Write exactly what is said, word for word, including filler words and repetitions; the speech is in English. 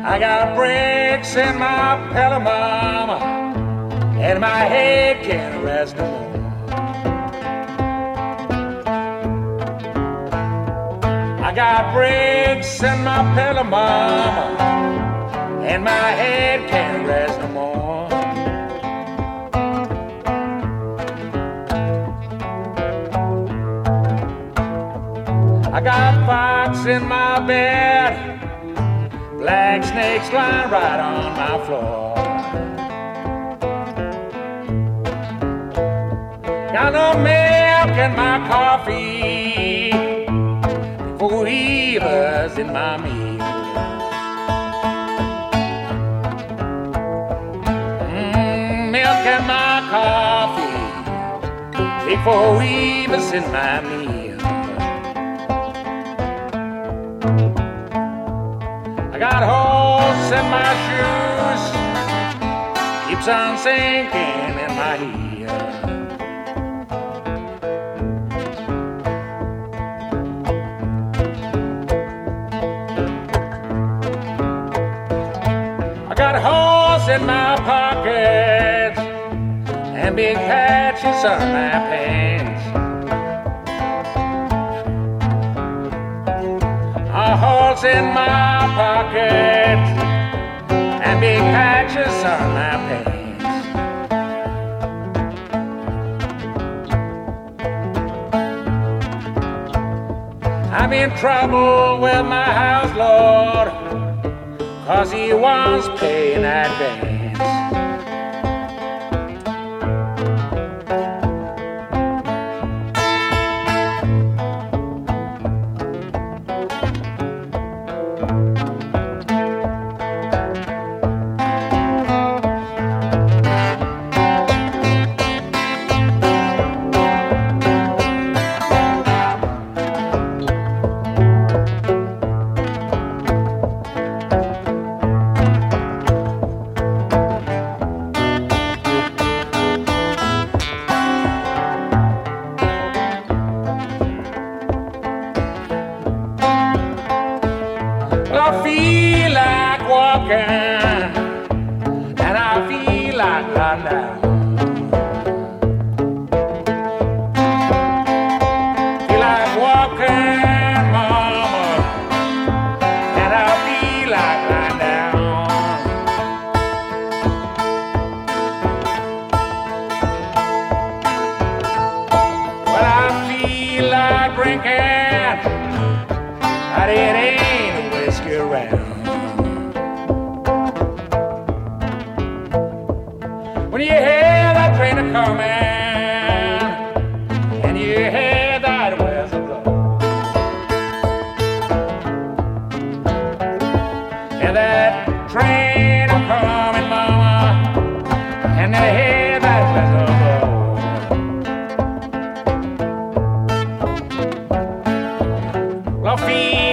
I got bricks in my pillow, mama, and my head can't rest no more. I got bricks in my pillow, mama, and my head can't rest no more. I got fox in my bed, black snakes lying right on my floor. Got no milk in my coffee, four evers in my meal. Mm, milk in my coffee, big four evers in my meal. I got holes in my shoes, keeps on sinking in my heel. I got holes in my pockets and big patches on my pants. Uh, holes in my pockets and big patches on my pants. I'm in trouble with my house lord, 'cause he wants pay in advance. I feel like walking, and I feel like lying down. Feel like walking, mama, and I feel like lying down. Well, I feel like drinking, but it ain't whiskey around. When you hear that train a coming, and you hear that whistle blow, and that train a coming, mama, and you hear that whistle blow. Well, I feel